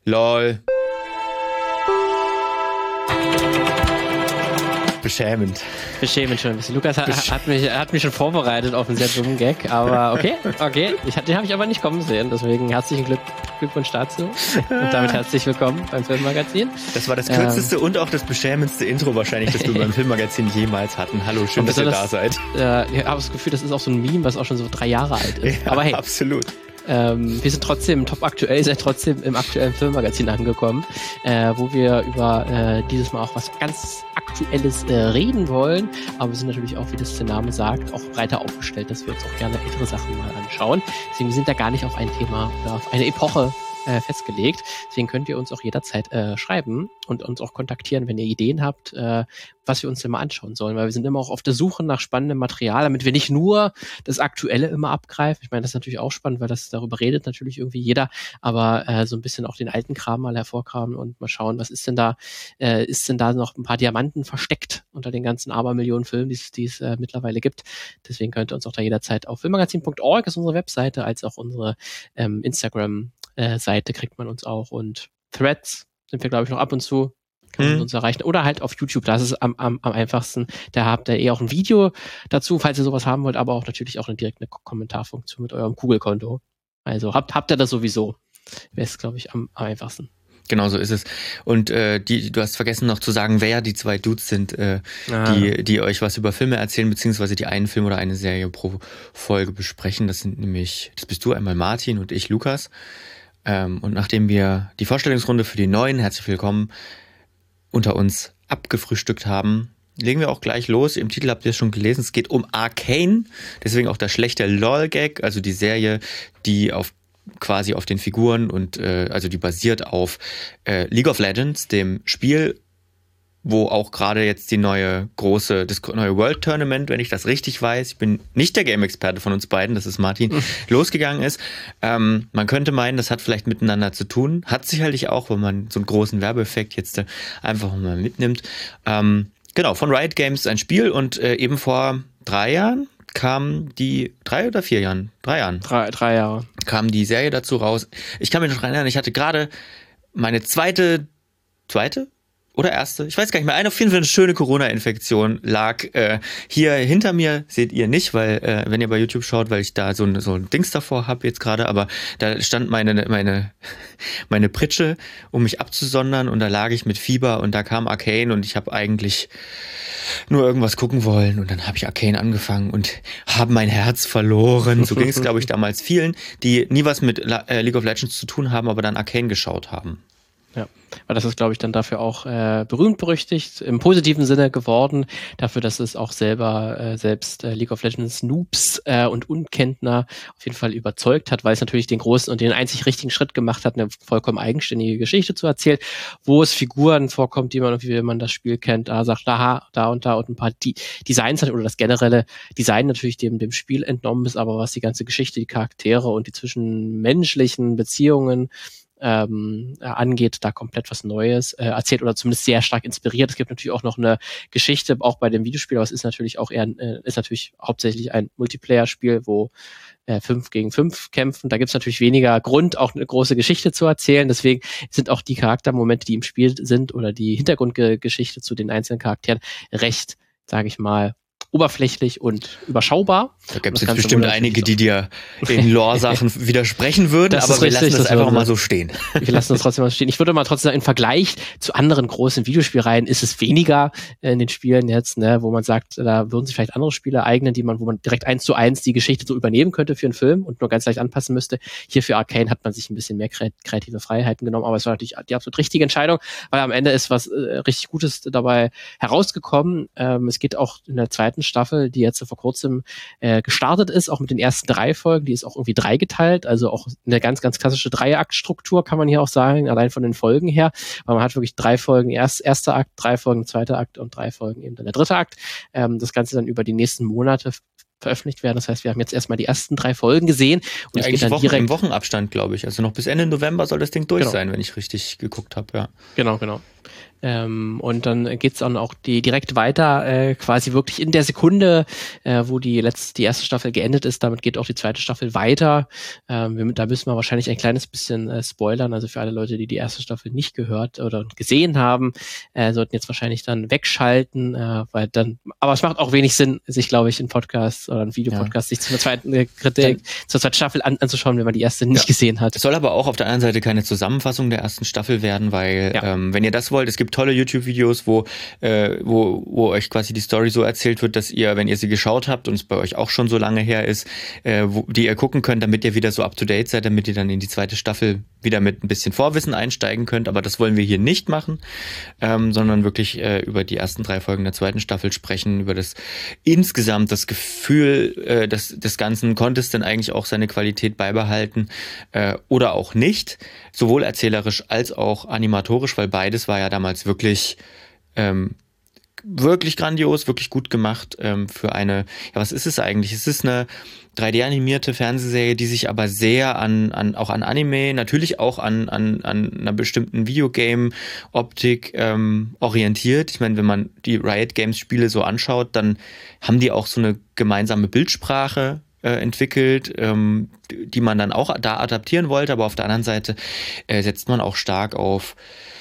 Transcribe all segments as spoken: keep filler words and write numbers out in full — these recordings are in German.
Lol. Beschämend. Beschämend schon ein bisschen. Lukas hat, hat, mich, hat mich schon vorbereitet auf einen sehr dummen Gag, aber okay, okay. Ich, den habe ich aber nicht kommen sehen, deswegen herzlichen Glück, Glückwunsch dazu. Und damit herzlich willkommen beim Filmmagazin. Das war das kürzeste ähm, und auch das beschämendste Intro wahrscheinlich, das wir beim Filmmagazin jemals hatten. Hallo, schön, dass ihr da seid. Äh, ich habe das Gefühl, das ist auch so ein Meme, was auch schon so drei Jahre alt ist. Ja, aber hey. Absolut. Ähm, wir sind trotzdem top aktuell, ihr seid trotzdem im aktuellen Filmmagazin angekommen, äh, wo wir über äh, dieses Mal auch was ganz Aktuelles äh, reden wollen, aber wir sind natürlich auch, wie das der Name sagt, auch breiter aufgestellt, dass wir uns auch gerne ältere Sachen mal anschauen. Deswegen sind wir da gar nicht auf ein Thema oder auf eine Epoche äh, festgelegt. Deswegen könnt ihr uns auch jederzeit äh, schreiben und uns auch kontaktieren, wenn ihr Ideen habt, äh, was wir uns denn mal anschauen sollen, weil wir sind immer auch auf der Suche nach spannendem Material, damit wir nicht nur das Aktuelle immer abgreifen. Ich meine, das ist natürlich auch spannend, weil das darüber redet natürlich irgendwie jeder, aber äh, so ein bisschen auch den alten Kram mal hervorkramen und mal schauen, was ist denn da, äh, ist denn da noch ein paar Diamanten versteckt unter den ganzen Abermillionen Filmen, die es, die es äh, mittlerweile gibt. Deswegen könnt ihr uns auch da jederzeit auf filmmagazin punkt org ist unsere Webseite, als auch unsere ähm, Instagram-Seite kriegt man uns auch und Threads sind wir, glaube ich, noch ab und zu. Kann man hm. uns erreichen. Oder halt auf YouTube, das ist am, am, am einfachsten. Da habt ihr eh auch ein Video dazu, falls ihr sowas haben wollt, aber auch natürlich auch eine direkte Kommentarfunktion mit eurem Google-Konto. Also habt, habt ihr das sowieso. Wäre es, glaube ich, am, am einfachsten. Genau so ist es. Und äh, die, du hast vergessen noch zu sagen, wer die zwei Dudes sind, äh, ah. die, die euch was über Filme erzählen, beziehungsweise die einen Film oder eine Serie pro Folge besprechen. Das sind nämlich, das bist du einmal Martin und ich Lukas. Ähm, und nachdem wir die Vorstellungsrunde für die Neuen, herzlich willkommen, unter uns abgefrühstückt haben, legen wir auch gleich los. Im Titel habt ihr es schon gelesen, es geht um Arcane, deswegen auch der schlechte LOL-Gag, also die Serie, die auf quasi auf den Figuren und äh, also die basiert auf äh, League of Legends, dem Spiel, wo auch gerade jetzt die neue große, das neue World Tournament, wenn ich das richtig weiß, ich bin nicht der Game-Experte von uns beiden, das ist Martin, mhm. losgegangen ist. Ähm, man könnte meinen, das hat vielleicht miteinander zu tun, hat sicherlich auch, wenn man so einen großen Werbeeffekt jetzt äh, einfach mal mitnimmt. Ähm, genau, von Riot Games ein Spiel und äh, eben vor drei Jahren kam die, drei oder vier Jahren? Drei Jahren. Drei, drei Jahre. Kam die Serie dazu raus. Ich kann mich noch erinnern, ich hatte gerade meine zweite, zweite? Oder erste, ich weiß gar nicht mehr, eine auf jeden Fall eine schöne Corona-Infektion lag äh, hier hinter mir, seht ihr nicht, weil äh, wenn ihr bei YouTube schaut, weil ich da so ein, so ein Dings davor habe jetzt gerade, aber da stand meine meine meine Pritsche, um mich abzusondern und da lag ich mit Fieber und da kam Arcane und ich habe eigentlich nur irgendwas gucken wollen und dann habe ich Arcane angefangen und habe mein Herz verloren. So ging es, glaube ich, damals vielen, die nie was mit La- äh, League of Legends zu tun haben, aber dann Arcane geschaut haben. Ja, weil das ist, glaube ich, dann dafür auch äh, berühmt-berüchtigt, im positiven Sinne geworden, dafür, dass es auch selber, äh, selbst äh, League of Legends Noobs äh, und Unkenntner auf jeden Fall überzeugt hat, weil es natürlich den großen und den einzig richtigen Schritt gemacht hat, eine vollkommen eigenständige Geschichte zu erzählen, wo es Figuren vorkommt, die man, wie man das Spiel kennt, da sagt, da, da und da und ein paar die Designs hat oder das generelle Design natürlich dem, dem Spiel entnommen ist, aber was die ganze Geschichte, die Charaktere und die zwischenmenschlichen Beziehungen Ähm, äh, angeht, da komplett was Neues äh, erzählt oder zumindest sehr stark inspiriert. Es gibt natürlich auch noch eine Geschichte, auch bei dem Videospiel, aber es ist natürlich auch eher, äh, ist natürlich hauptsächlich ein Multiplayer-Spiel, wo äh, fünf gegen fünf kämpfen. Da gibt es natürlich weniger Grund, auch eine große Geschichte zu erzählen. Deswegen sind auch die Charaktermomente, die im Spiel sind oder die Hintergrundgeschichte zu den einzelnen Charakteren recht, sage ich mal, oberflächlich und überschaubar. Da gibt es jetzt bestimmt einige, die dir in Lore-Sachen widersprechen würden, das aber wir richtig, lassen das, das einfach mal so stehen. Wir lassen das trotzdem mal so stehen. Ich würde mal trotzdem sagen, im Vergleich zu anderen großen Videospielreihen ist es weniger in den Spielen jetzt, ne, wo man sagt, da würden sich vielleicht andere Spiele eignen, die man, wo man direkt eins zu eins die Geschichte so übernehmen könnte für einen Film und nur ganz leicht anpassen müsste. Hier für Arcane hat man sich ein bisschen mehr kreative Freiheiten genommen, aber es war natürlich die absolut richtige Entscheidung, weil am Ende ist was äh, richtig Gutes dabei herausgekommen. Ähm, es geht auch in der zweiten Staffel, die jetzt vor kurzem äh, gestartet ist, auch mit den ersten drei Folgen, die ist auch irgendwie dreigeteilt, also auch eine ganz, ganz klassische Dreiaktstruktur, kann man hier auch sagen, allein von den Folgen her, weil man hat wirklich drei Folgen, erst erster Akt, drei Folgen zweiter Akt und drei Folgen eben dann der dritte Akt. Ähm, das Ganze dann über die nächsten Monate veröffentlicht werden. Das heißt, wir haben jetzt erstmal die ersten drei Folgen gesehen. Und ja, es eigentlich geht dann Wochen, direkt im Wochenabstand, glaube ich. Also noch bis Ende November soll das Ding durch genau. sein, wenn ich richtig geguckt habe. Ja. Genau, genau. Ähm, und dann geht's dann auch die direkt weiter, äh, quasi wirklich in der Sekunde, äh, wo die letzte, die erste Staffel geendet ist. Damit geht auch die zweite Staffel weiter. Ähm, wir, da müssen wir wahrscheinlich ein kleines bisschen äh, spoilern. Also für alle Leute, die die erste Staffel nicht gehört oder gesehen haben, äh, sollten jetzt wahrscheinlich dann wegschalten, äh, weil dann. Aber es macht auch wenig Sinn, sich, glaube ich, in Podcasts oder in Videopodcasts ja. sich zur zweiten äh, Kritik, dann, zur zweiten Staffel an, anzuschauen, wenn man die erste nicht ja. gesehen hat. Es soll aber auch auf der anderen Seite keine Zusammenfassung der ersten Staffel werden, weil ja. ähm, wenn ihr das wollt, es gibt tolle YouTube-Videos, wo, äh, wo, wo euch quasi die Story so erzählt wird, dass ihr, wenn ihr sie geschaut habt und es bei euch auch schon so lange her ist, äh, wo, die ihr gucken könnt, damit ihr wieder so up-to-date seid, damit ihr dann in die zweite Staffel wieder mit ein bisschen Vorwissen einsteigen könnt. Aber das wollen wir hier nicht machen, ähm, sondern wirklich äh, über die ersten drei Folgen der zweiten Staffel sprechen, über das insgesamt das Gefühl äh, des, des Ganzen, konnte es denn eigentlich auch seine Qualität beibehalten äh, oder auch nicht, sowohl erzählerisch als auch animatorisch, weil beides war ja damals wirklich Ähm, wirklich grandios, wirklich gut gemacht ähm, für eine, ja, was ist es eigentlich? Es ist eine drei D-animierte Fernsehserie, die sich aber sehr an, an auch an Anime, natürlich auch an, an, an einer bestimmten Videogame-Optik ähm, orientiert. Ich meine, wenn man die Riot Games-Spiele so anschaut, dann haben die auch so eine gemeinsame Bildsprache äh, entwickelt, ähm, die man dann auch da adaptieren wollte, aber auf der anderen Seite äh, setzt man auch stark auf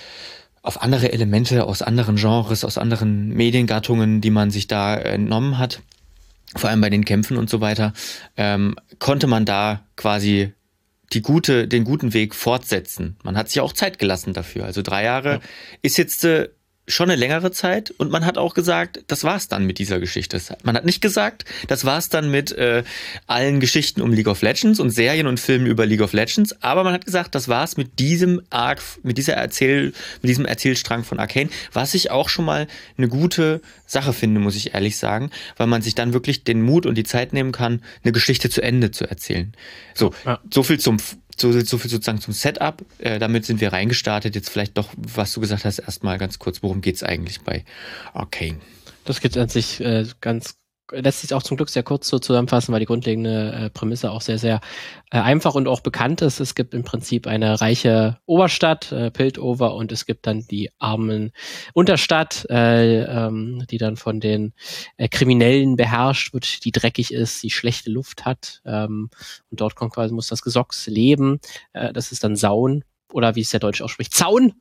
auf andere Elemente aus anderen Genres, aus anderen Mediengattungen, die man sich da entnommen hat, vor allem bei den Kämpfen und so weiter, ähm, konnte man da quasi die gute, den guten Weg fortsetzen. Man hat sich auch Zeit gelassen dafür. Also drei Jahre ja. ist jetzt äh, schon eine längere Zeit und man hat auch gesagt, das war's dann mit dieser Geschichte. Man hat nicht gesagt, das war's dann mit äh, allen Geschichten um League of Legends und Serien und Filmen über League of Legends, aber man hat gesagt, das war's mit diesem Arc, mit dieser Erzähl, mit diesem Erzählstrang von Arcane, was ich auch schon mal eine gute Sache finde, muss ich ehrlich sagen, weil man sich dann wirklich den Mut und die Zeit nehmen kann, eine Geschichte zu Ende zu erzählen. So, ja. so viel zum So, so viel sozusagen zum Setup. Äh, damit sind wir reingestartet. Jetzt vielleicht doch, was du gesagt hast, erstmal ganz kurz, worum geht's eigentlich bei Arcane? Das geht an sich äh, ganz, lässt sich auch zum Glück sehr kurz so zusammenfassen, weil die grundlegende äh, Prämisse auch sehr, sehr äh, einfach und auch bekannt ist. Es gibt im Prinzip eine reiche Oberstadt, äh, Piltover, und es gibt dann die armen Unterstadt, äh, ähm, die dann von den äh, Kriminellen beherrscht wird, die dreckig ist, die schlechte Luft hat. Ähm, und dort kommt quasi, muss das Gesocks leben. Äh, das ist dann Saun. Oder wie es der Deutsche ausspricht, Zaun,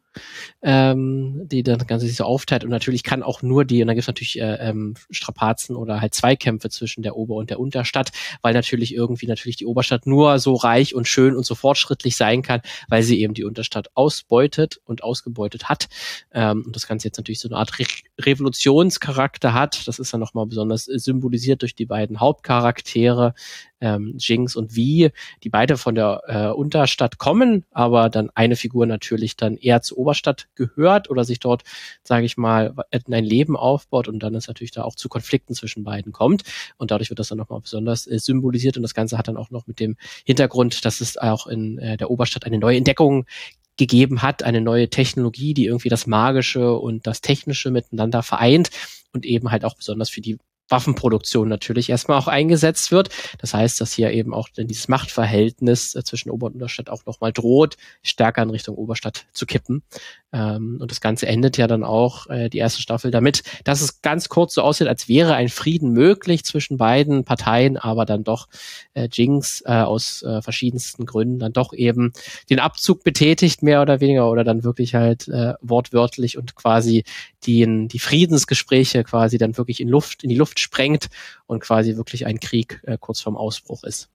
ähm, die dann Ganze sich so aufteilt. Und natürlich kann auch nur die, und dann gibt es natürlich äh, ähm, Strapazen oder halt Zweikämpfe zwischen der Ober- und der Unterstadt, weil natürlich irgendwie natürlich die Oberstadt nur so reich und schön und so fortschrittlich sein kann, weil sie eben die Unterstadt ausbeutet und ausgebeutet hat. Ähm, und das Ganze jetzt natürlich so eine Art Re- Revolutionscharakter hat. Das ist dann nochmal besonders symbolisiert durch die beiden Hauptcharaktere, ähm, Jinx und Vi, die beide von der äh, Unterstadt kommen, aber dann eine Figur natürlich dann eher zur Oberstadt gehört oder sich dort, sage ich mal, ein Leben aufbaut und dann es natürlich da auch zu Konflikten zwischen beiden kommt. Und dadurch wird das dann nochmal besonders äh, symbolisiert. Und das Ganze hat dann auch noch mit dem Hintergrund, dass es auch in äh, der Oberstadt eine neue Entdeckung gegeben hat, eine neue Technologie, die irgendwie das Magische und das Technische miteinander vereint und eben halt auch besonders für die Waffenproduktion natürlich erstmal auch eingesetzt wird. Das heißt, dass hier eben auch dieses Machtverhältnis äh, zwischen Ober- und Unterstadt auch nochmal droht, stärker in Richtung Oberstadt zu kippen. Ähm, und das Ganze endet ja dann auch, äh, die erste Staffel, damit, dass es ganz kurz so aussieht, als wäre ein Frieden möglich zwischen beiden Parteien, aber dann doch äh, Jinx äh, aus äh, verschiedensten Gründen dann doch eben den Abzug betätigt, mehr oder weniger, oder dann wirklich halt äh, wortwörtlich und quasi die, die Friedensgespräche quasi dann wirklich in Luft, in die Luft sprengt und quasi wirklich ein Krieg äh, kurz vorm Ausbruch ist.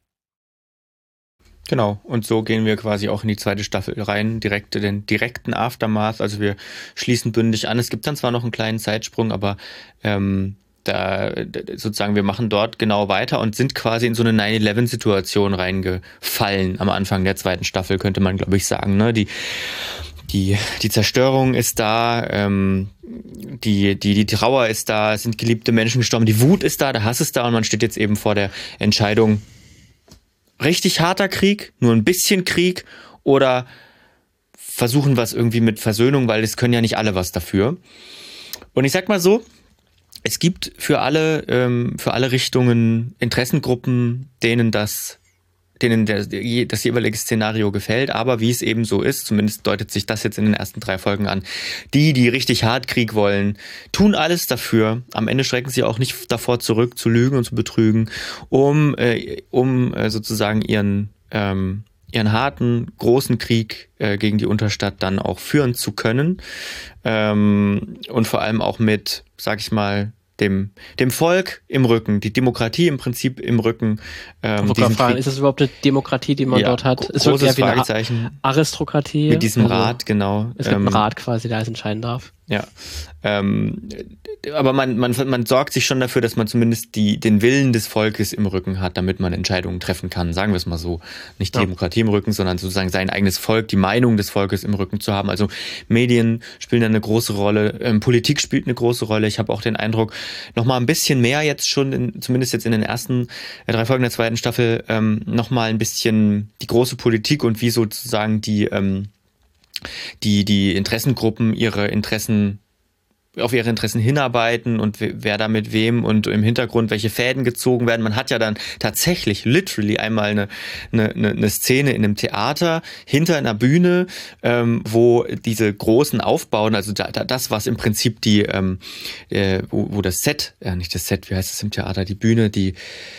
Genau, und so gehen wir quasi auch in die zweite Staffel rein, direkt den direkten Aftermath, also wir schließen bündig an. Es gibt dann zwar noch einen kleinen Zeitsprung, aber ähm, da sozusagen wir machen dort genau weiter und sind quasi in so eine nine eleven Situation reingefallen am Anfang der zweiten Staffel, könnte man glaube ich sagen, ne? Die Die, die Zerstörung ist da, ähm, die, die, die Trauer ist da, es sind geliebte Menschen gestorben, die Wut ist da, der Hass ist da und man steht jetzt eben vor der Entscheidung, richtig harter Krieg, nur ein bisschen Krieg oder versuchen wir es irgendwie mit Versöhnung, weil es können ja nicht alle was dafür. Und ich sag mal so, es gibt für alle, ähm, für alle Richtungen Interessengruppen, denen das denen der, das jeweilige Szenario gefällt, aber wie es eben so ist, zumindest deutet sich das jetzt in den ersten drei Folgen an, die, die richtig hart Krieg wollen, tun alles dafür, am Ende schrecken sie auch nicht davor zurück, zu lügen und zu betrügen, um, äh, um äh, sozusagen ihren, ähm, ihren harten, großen Krieg äh, gegen die Unterstadt dann auch führen zu können, ähm, und vor allem auch mit, sag ich mal, dem, dem Volk im Rücken, die Demokratie im Prinzip im Rücken. Ähm, fragen, ist das überhaupt eine Demokratie, die man ja, dort hat? Ist großes Fragezeichen. Eine Aristokratie? Mit diesem also, Rat, genau. Es gibt ähm, einen Rat quasi, der alles entscheiden darf. Ja, ähm, aber man, man, man sorgt sich schon dafür, dass man zumindest die, den Willen des Volkes im Rücken hat, damit man Entscheidungen treffen kann, sagen wir es mal so. Nicht die ja. Demokratie im Rücken, sondern sozusagen sein eigenes Volk, die Meinung des Volkes im Rücken zu haben. Also Medien spielen da eine große Rolle, ähm, Politik spielt eine große Rolle. Ich habe auch den Eindruck, noch mal ein bisschen mehr jetzt schon, in, zumindest jetzt in den ersten äh, drei Folgen der zweiten Staffel, ähm, noch mal ein bisschen die große Politik und wie sozusagen die ähm, die die Interessengruppen ihre Interessen auf ihre Interessen hinarbeiten und wer da mit wem und im Hintergrund welche Fäden gezogen werden. Man hat ja dann tatsächlich literally einmal eine, eine, eine Szene in einem Theater hinter einer Bühne, ähm, wo diese großen Aufbauten, also da, das, was im Prinzip die, ähm, äh, wo, wo das Set, äh, nicht das Set, wie heißt es im Theater, die Bühne, die,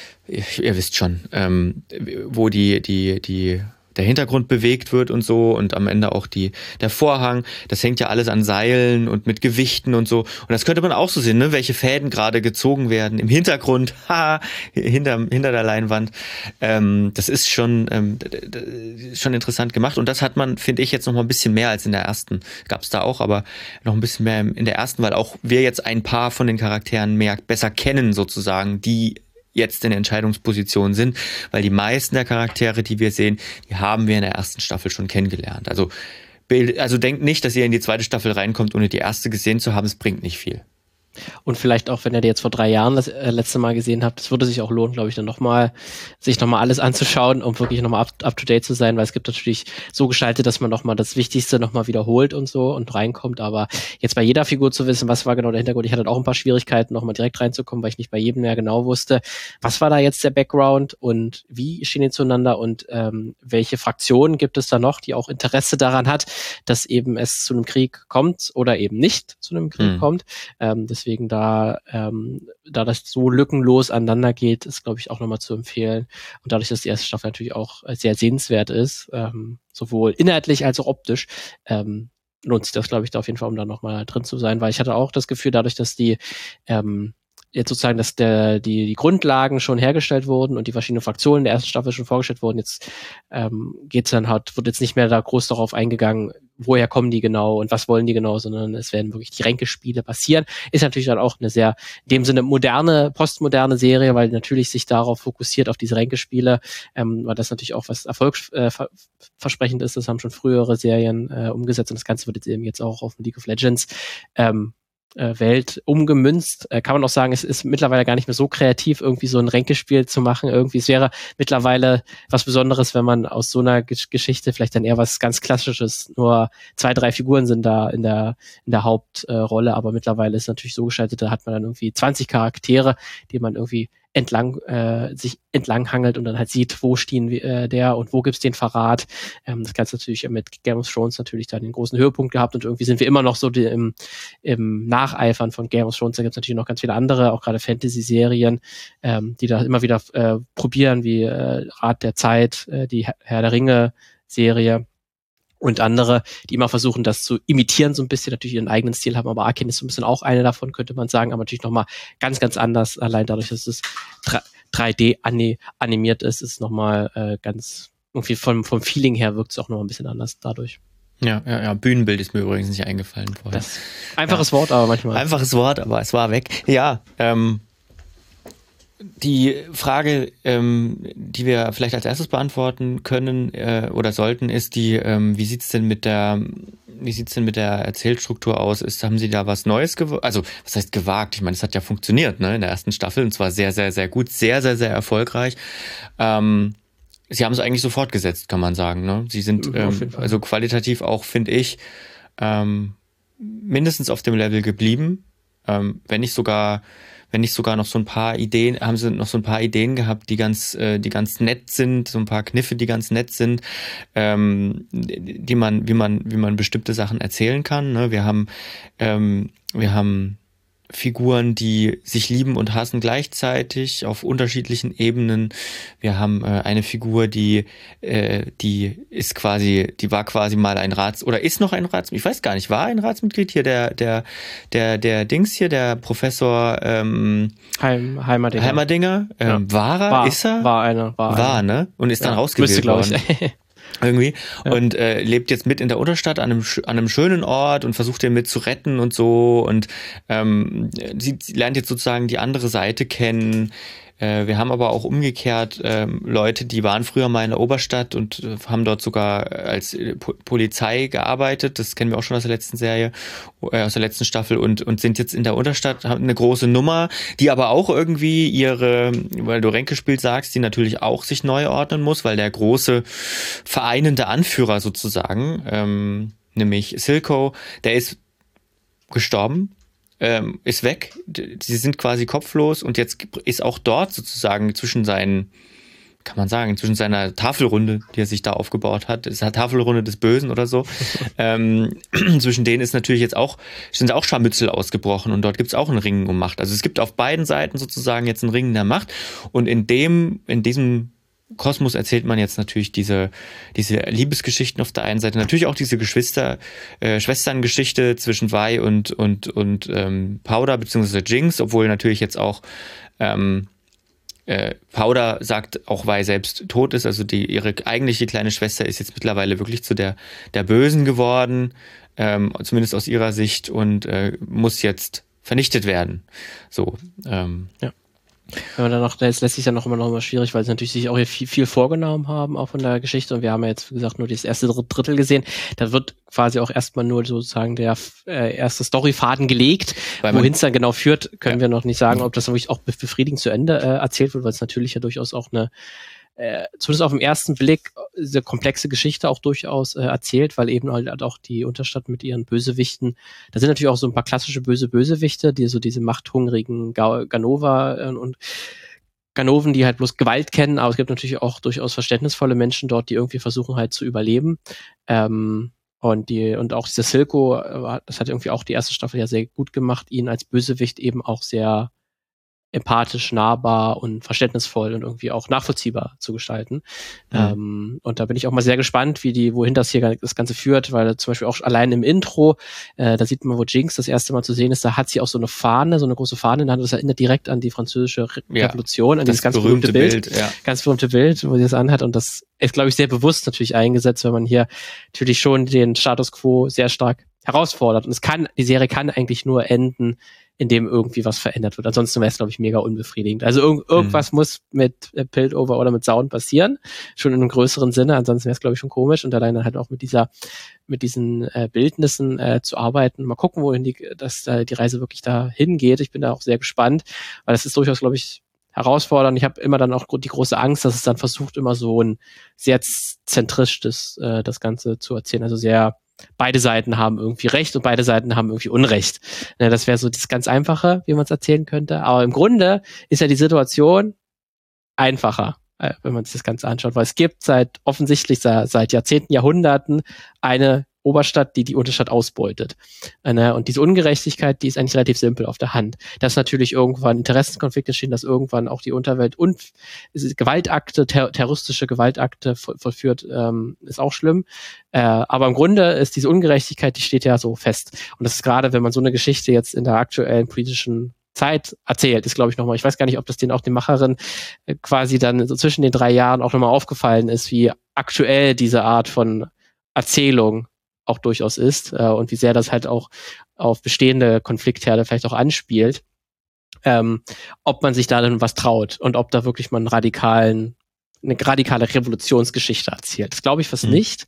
ihr wisst schon, ähm, wo die, die, die der Hintergrund bewegt wird und so und am Ende auch die der Vorhang, das hängt ja alles an Seilen und mit Gewichten und so. Und das könnte man auch so sehen, ne? Welche Fäden gerade gezogen werden im Hintergrund, haha, hinter, hinter der Leinwand. Ähm, das ist schon, ähm, schon interessant gemacht und das hat man, finde ich, jetzt noch mal ein bisschen mehr als in der ersten. Gab es da auch, aber noch ein bisschen mehr in der ersten, weil auch wir jetzt ein paar von den Charakteren mehr besser kennen sozusagen, die jetzt in Entscheidungspositionen sind, weil die meisten der Charaktere, die wir sehen, die haben wir in der ersten Staffel schon kennengelernt. Also, also denkt nicht, dass ihr in die zweite Staffel reinkommt, ohne die erste gesehen zu haben. Es bringt nicht viel. Und vielleicht auch, wenn ihr die jetzt vor drei Jahren das äh, letzte Mal gesehen habt, es würde sich auch lohnen, glaube ich, dann nochmal, sich nochmal alles anzuschauen, um wirklich nochmal up, up to date zu sein, weil es gibt natürlich so gestaltet, dass man nochmal das Wichtigste nochmal wiederholt und so und reinkommt, aber jetzt bei jeder Figur zu wissen, was war genau der Hintergrund, ich hatte auch ein paar Schwierigkeiten, nochmal direkt reinzukommen, weil ich nicht bei jedem mehr genau wusste, was war da jetzt der Background und wie stehen die zueinander und ähm, welche Fraktionen gibt es da noch, die auch Interesse daran hat, dass eben es zu einem Krieg kommt oder eben nicht zu einem Krieg mhm. kommt. Ähm, das Deswegen da, ähm, da das so lückenlos aneinander geht, ist, glaube ich, auch nochmal zu empfehlen. Und dadurch, dass die erste Staffel natürlich auch sehr sehenswert ist, ähm, sowohl inhaltlich als auch optisch, ähm, lohnt sich das, glaube ich, da auf jeden Fall, um da nochmal drin zu sein. Weil ich hatte auch das Gefühl, dadurch, dass die ähm, jetzt sozusagen, dass der, die, die Grundlagen schon hergestellt wurden und die verschiedenen Fraktionen der ersten Staffel schon vorgestellt wurden, jetzt ähm, geht's dann halt, wird jetzt nicht mehr da groß darauf eingegangen, woher kommen die genau und was wollen die genau, sondern es werden wirklich die Ränkespiele passieren. Ist natürlich dann auch eine sehr, in dem Sinne moderne, postmoderne Serie, weil natürlich sich darauf fokussiert, auf diese Ränkespiele, ähm, weil das natürlich auch was erfolgsversprechend ist. Das haben schon frühere Serien äh, umgesetzt und das Ganze wird jetzt eben jetzt auch auf League of Legends ähm, Welt umgemünzt, äh, kann man auch sagen, es ist mittlerweile gar nicht mehr so kreativ, irgendwie so ein Ränkespiel zu machen. Irgendwie, es wäre mittlerweile was Besonderes, wenn man aus so einer G- Geschichte vielleicht dann eher was ganz Klassisches, nur zwei, drei Figuren sind da in der in der Hauptrolle, äh, aber mittlerweile ist es natürlich so gestaltet, da hat man dann irgendwie zwanzig Charaktere, die man irgendwie entlang äh, sich entlang hangelt und dann halt sieht, wo stehen wir, äh, der und wo gibt's den Verrat. Ähm, das Ganze natürlich mit Game of Thrones natürlich dann den großen Höhepunkt gehabt und irgendwie sind wir immer noch so die, im, im Nacheifern von Game of Thrones. Da gibt's natürlich noch ganz viele andere, auch gerade Fantasy-Serien, ähm, die da immer wieder äh, probieren, wie äh, Rat der Zeit, äh, die Herr der Ringe-Serie und andere, die immer versuchen, das zu imitieren, so ein bisschen, natürlich ihren eigenen Stil haben, aber Arcane ist so ein bisschen auch eine davon, könnte man sagen, aber natürlich nochmal ganz, ganz anders, allein dadurch, dass es drei D animiert ist, ist nochmal äh, ganz, irgendwie vom, vom Feeling her wirkt es auch nochmal ein bisschen anders dadurch. Ja, ja, ja, Bühnenbild ist mir übrigens nicht eingefallen vorher. Das einfaches ja. Wort, aber manchmal. Einfaches Wort, aber es war weg. Ja, ähm, die Frage, ähm, die wir vielleicht als erstes beantworten können äh, oder sollten, ist die, ähm, wie sieht's denn mit der, wie sieht's denn mit der Erzählstruktur aus? Ist, haben Sie da was Neues gewagt? Also, was heißt gewagt? Ich meine, es hat ja funktioniert, ne, in der ersten Staffel und zwar sehr, sehr, sehr gut, sehr, sehr, sehr erfolgreich. Ähm, Sie haben es eigentlich so fortgesetzt, kann man sagen, ne? Sie sind ähm, also qualitativ auch, finde ich, ähm, mindestens auf dem Level geblieben, ähm, wenn nicht sogar wenn nicht sogar noch so ein paar Ideen, haben sie noch so ein paar Ideen gehabt, die ganz, äh, die ganz nett sind, so ein paar Kniffe, die ganz nett sind, ähm, die man, wie man, wie man bestimmte Sachen erzählen kann. Ne? Wir haben, ähm, wir haben Figuren, die sich lieben und hassen gleichzeitig auf unterschiedlichen Ebenen. Wir haben äh, eine Figur, die äh, die ist quasi, die war quasi mal ein Rats oder ist noch ein Ratsmitglied. Ich weiß gar nicht, war ein Ratsmitglied hier der der der der Dings hier, der Professor ähm, Heim, Heimerdinger. Heimerdinger. Ähm, ja. War er? War, ist er? War einer. War, war einer. ne? Und ist dann ja, rausgewählt worden. Irgendwie. Ja. Und äh, lebt jetzt mit in der Unterstadt an einem, an einem schönen Ort und versucht den mit zu retten und so. Und ähm, sie, sie lernt jetzt sozusagen die andere Seite kennen. Äh, wir haben aber auch umgekehrt äh, Leute, die waren früher mal in der Oberstadt und äh, haben dort sogar als äh, po- Polizei gearbeitet. Das kennen wir auch schon aus der letzten Serie, äh, aus der letzten Staffel und, und sind jetzt in der Unterstadt, haben eine große Nummer, die aber auch irgendwie ihre, weil du Ränkespiel sagst, die natürlich auch sich neu ordnen muss, weil der große vereinende Anführer sozusagen, ähm, nämlich Silco, der ist gestorben. Ähm, ist weg, sie sind quasi kopflos und jetzt ist auch dort sozusagen zwischen seinen, kann man sagen, zwischen seiner Tafelrunde, die er sich da aufgebaut hat, ist eine Tafelrunde des Bösen oder so, ähm, zwischen denen ist natürlich jetzt auch, sind auch Scharmützel ausgebrochen und dort gibt es auch ein Ringen um Macht. Also es gibt auf beiden Seiten sozusagen jetzt ein Ringen der Macht und in dem, in diesem Kosmos erzählt man jetzt natürlich diese, diese Liebesgeschichten auf der einen Seite, natürlich auch diese Geschwister, äh, Schwesterngeschichte zwischen Vi und, und, und ähm, Powder, beziehungsweise Jinx, obwohl natürlich jetzt auch ähm, äh, Powder sagt, auch Vi selbst tot ist, also die, ihre eigentliche kleine Schwester ist jetzt mittlerweile wirklich zu der, der Bösen geworden, ähm, zumindest aus ihrer Sicht und äh, muss jetzt vernichtet werden. So, ähm, ja. Wenn man dann noch, das lässt sich dann noch immer noch mal schwierig, weil sie natürlich sich auch hier viel, viel vorgenommen haben, auch von der Geschichte. Und wir haben ja jetzt, wie gesagt, nur das erste Drittel gesehen. Da wird quasi auch erstmal nur sozusagen der äh, erste Storyfaden gelegt. Wohin es dann genau führt, können ja. wir noch nicht sagen, ob das wirklich auch befriedigend zu Ende äh, erzählt wird, weil es natürlich ja durchaus auch eine Äh, zumindest auf den ersten Blick diese komplexe Geschichte auch durchaus äh, erzählt, weil eben halt auch die Unterstadt mit ihren Bösewichten, da sind natürlich auch so ein paar klassische böse Bösewichte, die so diese machthungrigen Ga- Ganova äh, und Ganoven, die halt bloß Gewalt kennen, aber es gibt natürlich auch durchaus verständnisvolle Menschen dort, die irgendwie versuchen halt zu überleben. Ähm, und die und auch dieser Silco, äh, das hat irgendwie auch die erste Staffel ja sehr gut gemacht, ihn als Bösewicht eben auch sehr empathisch, nahbar und verständnisvoll und irgendwie auch nachvollziehbar zu gestalten. Mhm. Ähm, und da bin ich auch mal sehr gespannt, wie die, wohin das hier das Ganze führt, weil zum Beispiel auch allein im Intro, äh, da sieht man, wo Jinx das erste Mal zu sehen ist, da hat sie auch so eine Fahne, so eine große Fahne in der Hand, das erinnert direkt an die französische Re- ja, Revolution, an dieses ganz berühmte, berühmte Bild, Bild ja. ganz berühmte Bild, wo sie das anhat und das ist, glaube ich, sehr bewusst natürlich eingesetzt, weil man hier natürlich schon den Status Quo sehr stark herausfordert und es kann, die Serie kann eigentlich nur enden, in dem irgendwie was verändert wird. Ansonsten wäre es, glaube ich, mega unbefriedigend. Also irg- irgendwas mhm. muss mit äh, Piltover oder mit Sound passieren, schon in einem größeren Sinne, ansonsten wäre es, glaube ich, schon komisch und alleine halt auch mit dieser, mit diesen äh, Bildnissen äh, zu arbeiten. Mal gucken, wohin die, dass äh, die Reise wirklich da hingeht. Ich bin da auch sehr gespannt, weil das ist durchaus, glaube ich, herausfordernd. Ich habe immer dann auch die große Angst, dass es dann versucht, immer so ein sehr zentrisch das, äh, das Ganze zu erzählen, also sehr beide Seiten haben irgendwie Recht und beide Seiten haben irgendwie Unrecht. Ja, das wäre so das ganz Einfache, wie man es erzählen könnte. Aber im Grunde ist ja die Situation einfacher, wenn man sich das Ganze anschaut, weil es gibt seit offensichtlich seit, seit Jahrzehnten, Jahrhunderten eine Oberstadt, die die Unterstadt ausbeutet. Und diese Ungerechtigkeit, die ist eigentlich relativ simpel auf der Hand. Dass natürlich irgendwann Interessenkonflikte entstehen, dass irgendwann auch die Unterwelt und Gewaltakte, ter- terroristische Gewaltakte voll, vollführt, ähm, ist auch schlimm. Äh, aber im Grunde ist diese Ungerechtigkeit, die steht ja so fest. Und das ist gerade, wenn man so eine Geschichte jetzt in der aktuellen politischen Zeit erzählt, ist, glaube ich, nochmal, ich weiß gar nicht, ob das den auch den Macherinnen äh, quasi dann so zwischen den drei Jahren auch nochmal aufgefallen ist, wie aktuell diese Art von Erzählung auch durchaus ist äh, und wie sehr das halt auch auf bestehende Konfliktherde vielleicht auch anspielt, ähm, ob man sich da dann was traut und ob da wirklich mal einen radikalen, eine radikale Revolutionsgeschichte erzählt. Das glaube ich fast mhm. nicht.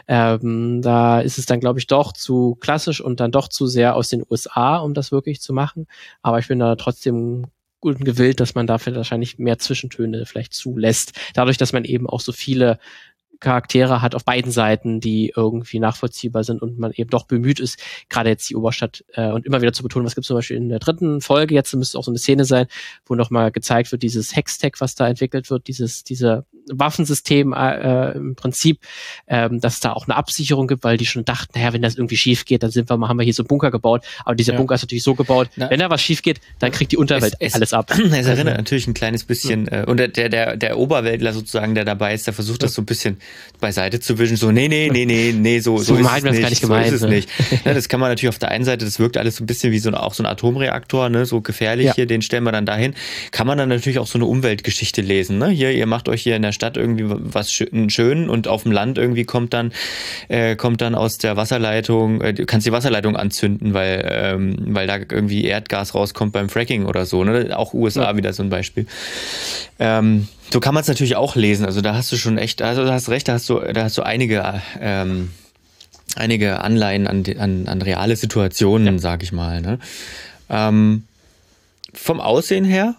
Ähm, da ist es dann, glaube ich, doch zu klassisch und dann doch zu sehr aus den U S A, um das wirklich zu machen. Aber ich bin da trotzdem gut gewillt, dass man dafür wahrscheinlich mehr Zwischentöne vielleicht zulässt. Dadurch, dass man eben auch so viele Charaktere hat auf beiden Seiten, die irgendwie nachvollziehbar sind und man eben doch bemüht ist, gerade jetzt die Oberstadt äh, und immer wieder zu betonen, was gibt es zum Beispiel in der dritten Folge, jetzt müsste auch so eine Szene sein, wo nochmal gezeigt wird, dieses Hextech, was da entwickelt wird, dieses diese Waffensystem äh, im Prinzip, ähm, dass es da auch eine Absicherung gibt, weil die schon dachten, naja, wenn das irgendwie schief geht, dann sind wir mal, haben wir hier so einen Bunker gebaut, aber dieser ja. Bunker ist natürlich so gebaut, Na, wenn da was schief geht, dann kriegt die Unterwelt es, es, alles ab. Es erinnert also, natürlich ein kleines bisschen, ja. äh, und der, der, der Oberweltler sozusagen, der dabei ist, der versucht das so ein bisschen beiseite zu wischen, so, nee, nee, nee, nee, nee, so, so, so ist es nicht, gar nicht gemeint, so ist es ne? nicht. Ja, das kann man natürlich auf der einen Seite, das wirkt alles so ein bisschen wie so ein, auch so ein Atomreaktor, ne, so gefährlich ja. hier, den stellen wir dann dahin. Kann man dann natürlich auch so eine Umweltgeschichte lesen, ne, hier, ihr macht euch hier in der Stadt irgendwie was schön und auf dem Land irgendwie kommt dann, äh, kommt dann aus der Wasserleitung, äh, du kannst die Wasserleitung anzünden, weil, ähm, weil da irgendwie Erdgas rauskommt beim Fracking oder so, ne, auch U S A ja. wieder so ein Beispiel. Ähm, So kann man es natürlich auch lesen. Also da hast du schon echt, also da hast recht, da hast du, da hast du einige, ähm, einige Anleihen an, an, an reale Situationen, ja. sag ich mal. Ne? Ähm, vom Aussehen her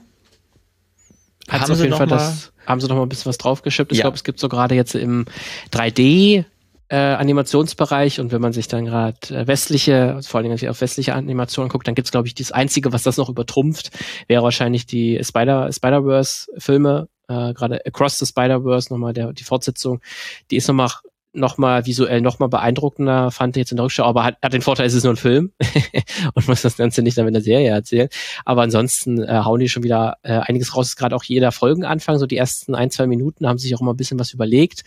Hat's haben auf sie jeden noch Fall mal, das, haben sie noch mal ein bisschen was draufgeschippt. Ich ja. glaube, es gibt so gerade jetzt im drei D Äh, Animationsbereich und wenn man sich dann gerade äh, westliche, also vor allem auf westliche Animationen guckt, dann gibt's glaube ich das Einzige, was das noch übertrumpft, wäre wahrscheinlich die Spider Spider-Verse-Filme, äh, gerade Across the Spider-Verse nochmal der die Fortsetzung, die ist nochmal noch mal visuell nochmal beeindruckender, fand ich jetzt in der Rückschau, aber hat, hat den Vorteil, es ist nur ein Film und muss das Ganze nicht dann in der Serie erzählen. Aber ansonsten äh, hauen die schon wieder äh, einiges raus, gerade auch jeder Folgenanfang, so die ersten ein, zwei Minuten haben sich auch immer ein bisschen was überlegt.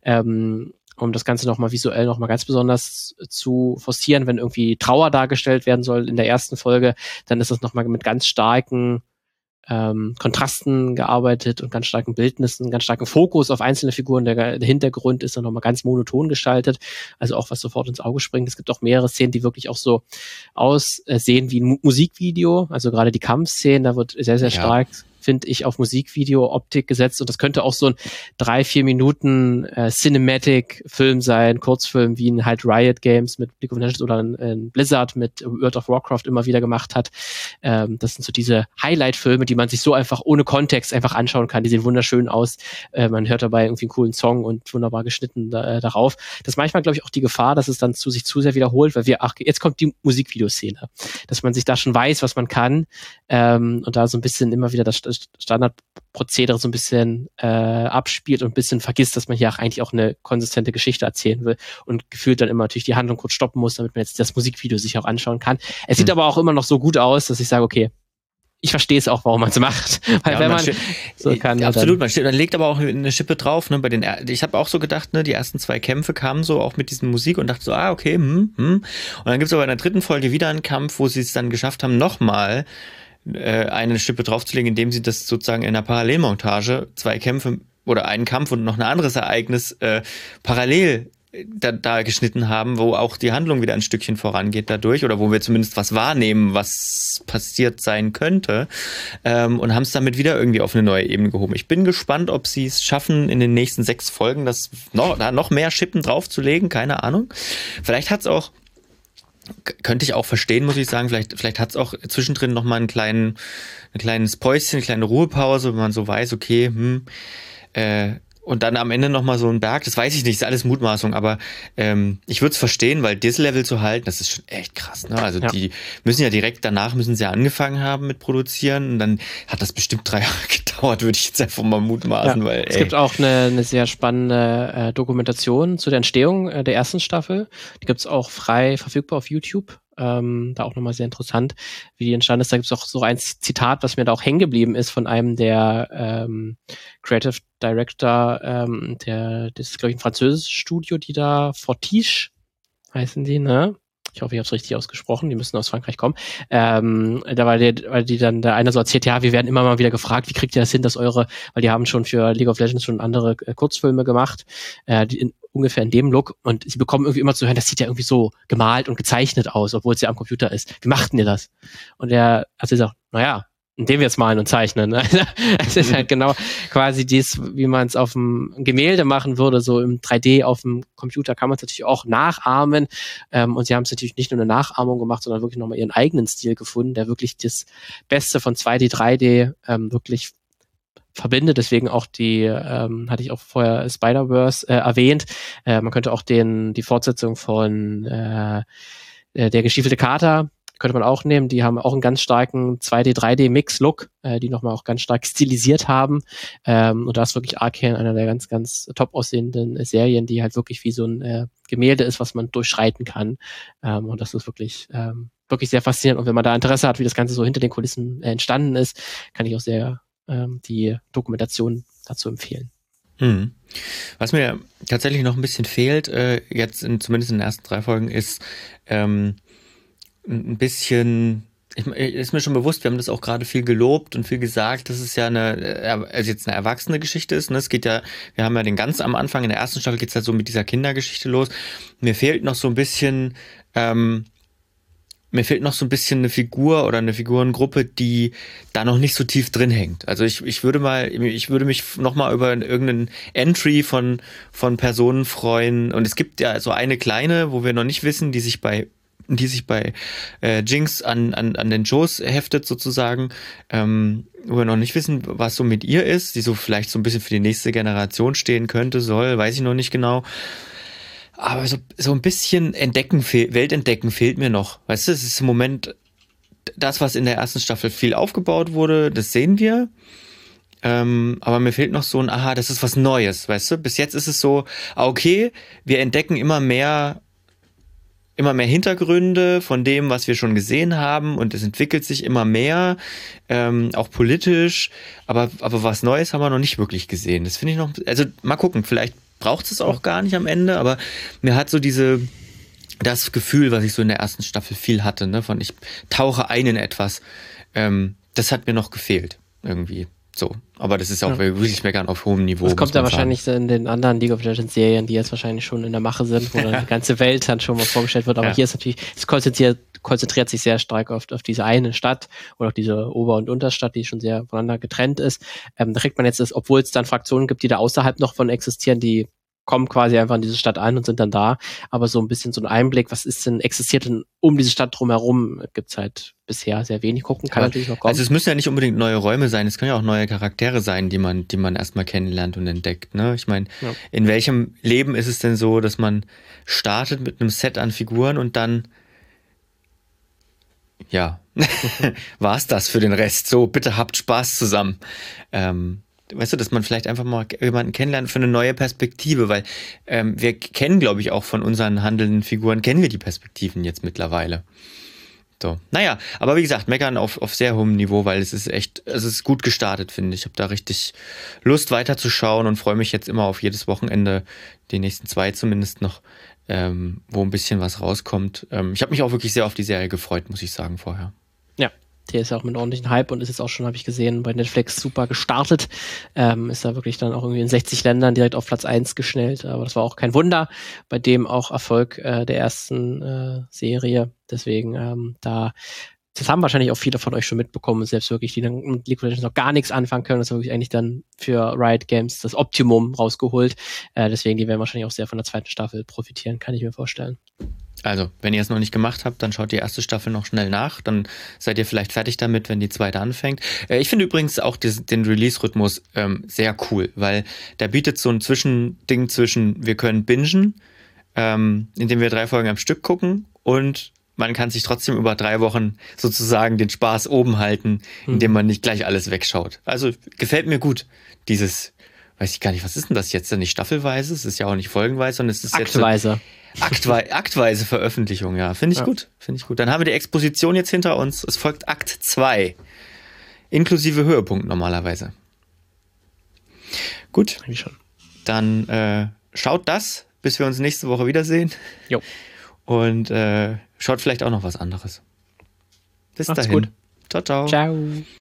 Ähm, um das Ganze nochmal visuell nochmal ganz besonders zu forcieren, wenn irgendwie Trauer dargestellt werden soll in der ersten Folge, dann ist das nochmal mit ganz starken ähm, Kontrasten gearbeitet und ganz starken Bildnissen, ganz starken Fokus auf einzelne Figuren. Der, der Hintergrund ist dann nochmal ganz monoton gestaltet, also auch was sofort ins Auge springt. Es gibt auch mehrere Szenen, die wirklich auch so aussehen wie ein Musikvideo, also gerade die Kampfszenen, da wird sehr, sehr ja. stark finde ich, auf Musikvideo-Optik gesetzt und das könnte auch so ein drei, vier Minuten äh, Cinematic-Film sein, Kurzfilm, wie ein halt Riot Games mit League of Legends oder ein, ein Blizzard mit World of Warcraft immer wieder gemacht hat. Ähm, das sind so diese Highlight-Filme, die man sich so einfach ohne Kontext einfach anschauen kann. Die sehen wunderschön aus. Äh, man hört dabei irgendwie einen coolen Song und wunderbar geschnitten da, äh, darauf. Das ist manchmal, glaube ich, auch die Gefahr, dass es dann zu sich zu sehr wiederholt, weil wir, ach, jetzt kommt die Musikvideoszene. Dass man sich da schon weiß, was man kann ähm, und da so ein bisschen immer wieder das Standardprozedere so ein bisschen äh, abspielt und ein bisschen vergisst, dass man hier auch eigentlich auch eine konsistente Geschichte erzählen will und gefühlt dann immer natürlich die Handlung kurz stoppen muss, damit man jetzt das Musikvideo sich auch anschauen kann. Es sieht hm. aber auch immer noch so gut aus, dass ich sage, okay, ich verstehe es auch, warum man es macht. Weil ja, wenn man, man steht, so kann, ja, absolut, man, steht, man legt aber auch eine Schippe drauf. Ne, bei den, ich habe auch so gedacht, ne, die ersten zwei Kämpfe kamen so auch mit diesem Musik und dachte so, ah, okay, hm, hm. Und dann gibt es aber in der dritten Folge wieder einen Kampf, wo sie es dann geschafft haben, nochmal eine Schippe draufzulegen, indem sie das sozusagen in einer Parallelmontage zwei Kämpfe oder einen Kampf und noch ein anderes Ereignis äh, parallel da, da geschnitten haben, wo auch die Handlung wieder ein Stückchen vorangeht dadurch oder wo wir zumindest was wahrnehmen, was passiert sein könnte ähm, und haben es damit wieder irgendwie auf eine neue Ebene gehoben. Ich bin gespannt, ob sie es schaffen, in den nächsten sechs Folgen das noch, da noch mehr Schippen draufzulegen, keine Ahnung. Vielleicht hat es auch Könnte ich auch verstehen, muss ich sagen. Vielleicht, vielleicht hat es auch zwischendrin nochmal einen kleinen, ein kleines Päuschen, eine kleine Ruhepause, wenn man so weiß, okay, hm, äh, und dann am Ende nochmal so ein Berg, das weiß ich nicht, ist alles Mutmaßung, aber ähm, ich würde es verstehen, weil das Level zu halten, das ist schon echt krass, ne? Also ja. die müssen ja direkt danach, müssen sie ja angefangen haben mit Produzieren und dann hat das bestimmt drei Jahre gedauert, würde ich jetzt einfach mal mutmaßen. Ja. Weil, es gibt auch eine, eine sehr spannende äh, Dokumentation zu der Entstehung äh, der ersten Staffel. Die gibt's auch frei verfügbar auf YouTube. Ähm, da auch nochmal sehr interessant, wie die entstanden ist. Da gibt es auch so ein Zitat, was mir da auch hängen geblieben ist von einem der ähm, Creative Director, ähm, der, das ist, glaube ich, ein französisches Studio, die da Fortiche heißen die, ne? Ich hoffe, ich habe es richtig ausgesprochen. Die müssen aus Frankreich kommen. Ähm, da war die, weil die dann der eine so erzählt, ja, wir werden immer mal wieder gefragt, wie kriegt ihr das hin, dass eure, weil die haben schon für League of Legends schon andere äh, Kurzfilme gemacht, äh, die in, ungefähr in dem Look und sie bekommen irgendwie immer zu hören, das sieht ja irgendwie so gemalt und gezeichnet aus, obwohl es ja am Computer ist. Wie machten ihr das? Und er hat gesagt, naja, indem wir jetzt malen und zeichnen. Es ist halt genau quasi dies, wie man es auf dem Gemälde machen würde, so im drei D auf dem Computer kann man es natürlich auch nachahmen. Ähm, und sie haben es natürlich nicht nur eine Nachahmung gemacht, sondern wirklich nochmal ihren eigenen Stil gefunden, der wirklich das Beste von zwei D, drei D ähm, wirklich verbindet. Deswegen auch die, ähm, hatte ich auch vorher Spider-Verse äh, erwähnt. Äh, man könnte auch den die Fortsetzung von äh, der gestiefelte Kater könnte man auch nehmen. Die haben auch einen ganz starken zwei D, drei D-Mix-Look, äh, die nochmal auch ganz stark stilisiert haben. Ähm, und da ist wirklich Arcane einer der ganz, ganz top aussehenden äh, Serien, die halt wirklich wie so ein äh, Gemälde ist, was man durchschreiten kann. Ähm, und das ist wirklich, ähm, wirklich sehr faszinierend. Und wenn man da Interesse hat, wie das Ganze so hinter den Kulissen äh, entstanden ist, kann ich auch sehr ähm, die Dokumentation dazu empfehlen. Hm. Was mir tatsächlich noch ein bisschen fehlt, äh, jetzt in, zumindest in den ersten drei Folgen, ist ähm, ein bisschen, ich, ist mir schon bewusst, wir haben das auch gerade viel gelobt und viel gesagt, dass es ja eine, also jetzt eine erwachsene Geschichte ist. Ne? Es geht ja, wir haben ja den ganz am Anfang, in der ersten Staffel geht es halt so mit dieser Kindergeschichte los. Mir fehlt noch so ein bisschen, ähm, mir fehlt noch so ein bisschen eine Figur oder eine Figurengruppe, die da noch nicht so tief drin hängt. Also ich, ich würde mal, ich würde mich noch mal über irgendeinen Entry von, von Personen freuen. Und es gibt ja so eine kleine, wo wir noch nicht wissen, die sich bei die sich bei äh, Jinx an, an, an den Joes heftet sozusagen, ähm, wo wir noch nicht wissen, was so mit ihr ist, die so vielleicht so ein bisschen für die nächste Generation stehen könnte, soll, weiß ich noch nicht genau. Aber so, so ein bisschen Entdecken, fehl, Weltentdecken fehlt mir noch. Weißt du, es ist im Moment das, was in der ersten Staffel viel aufgebaut wurde, das sehen wir. Ähm, aber mir fehlt noch so ein, aha, das ist was Neues, weißt du? Bis jetzt ist es so, okay, wir entdecken immer mehr immer mehr Hintergründe von dem, was wir schon gesehen haben, und es entwickelt sich immer mehr, ähm, auch politisch, aber, aber was Neues haben wir noch nicht wirklich gesehen. Das finde ich noch, also mal gucken, vielleicht braucht es auch gar nicht am Ende, aber mir hat so diese, das Gefühl, was ich so in der ersten Staffel viel hatte, ne, von ich tauche ein in etwas, ähm, das hat mir noch gefehlt, irgendwie. So, aber das ist auch ja. wirklich meckern auf hohem Niveau. Das kommt ja wahrscheinlich in den anderen League of Legends Serien, die jetzt wahrscheinlich schon in der Mache sind, wo dann die ganze Welt dann schon mal vorgestellt wird. Aber ja. hier ist natürlich, es konzentriert, konzentriert sich sehr stark auf, auf diese eine Stadt oder auf diese Ober- und Unterstadt, die schon sehr voneinander getrennt ist. Ähm, da kriegt man jetzt das, obwohl es dann Fraktionen gibt, die da außerhalb noch von existieren, die kommen quasi einfach in diese Stadt ein und sind dann da. Aber so ein bisschen so ein Einblick, was ist denn, existiert denn um diese Stadt drumherum, gibt's halt bisher sehr wenig. Gucken kann aber natürlich noch kommen. Also es müssen ja nicht unbedingt neue Räume sein, es können ja auch neue Charaktere sein, die man, die man erstmal kennenlernt und entdeckt. Ne? Ich meine, ja. in welchem Leben ist es denn so, dass man startet mit einem Set an Figuren und dann ja, war's das für den Rest. So, bitte habt Spaß zusammen. Ähm, Weißt du, dass man vielleicht einfach mal jemanden kennenlernt für eine neue Perspektive, weil ähm, wir kennen, glaube ich, auch von unseren handelnden Figuren, kennen wir die Perspektiven jetzt mittlerweile. So, naja, aber wie gesagt, meckern auf, auf sehr hohem Niveau, weil es ist echt, es ist gut gestartet, finde ich. Ich habe da richtig Lust weiterzuschauen und freue mich jetzt immer auf jedes Wochenende, die nächsten zwei zumindest noch, ähm, wo ein bisschen was rauskommt. Ähm, ich habe mich auch wirklich sehr auf die Serie gefreut, muss ich sagen, vorher. Ja. Der ist ja auch mit ordentlichen Hype und ist jetzt auch schon, habe ich gesehen, bei Netflix super gestartet. Ähm, ist da wirklich dann auch irgendwie in sechzig Ländern direkt auf Platz eins geschnellt. Aber das war auch kein Wunder. Bei dem auch Erfolg äh, der ersten äh, Serie. Deswegen ähm, da, das haben wahrscheinlich auch viele von euch schon mitbekommen. Selbst wirklich, die dann mit League of Legends noch gar nichts anfangen können. Das ist wirklich eigentlich dann für Riot Games das Optimum rausgeholt. Äh, deswegen, die werden wahrscheinlich auch sehr von der zweiten Staffel profitieren, kann ich mir vorstellen. Also, wenn ihr es noch nicht gemacht habt, dann schaut die erste Staffel noch schnell nach. Dann seid ihr vielleicht fertig damit, wenn die zweite anfängt. Äh, ich finde übrigens auch des, den Release-Rhythmus ähm, sehr cool, weil der bietet so ein Zwischending zwischen, wir können bingen, ähm, indem wir drei Folgen am Stück gucken, und man kann sich trotzdem über drei Wochen sozusagen den Spaß oben halten, indem man nicht gleich alles wegschaut. Also gefällt mir gut, dieses, weiß ich gar nicht, was ist denn das jetzt? Nicht staffelweise, es ist ja auch nicht folgenweise, sondern es ist Aktweise. jetzt so Aktwe- aktweise Veröffentlichung, ja. Finde ich ja. gut. Finde ich gut. Dann haben wir die Exposition jetzt hinter uns. Es folgt Akt zwei. Inklusive Höhepunkt normalerweise. Gut. Wie schon. Dann äh, schaut das, bis wir uns nächste Woche wiedersehen. Jo. Und äh, schaut vielleicht auch noch was anderes. Bis Macht's dahin. Gut. Ciao, ciao. Ciao.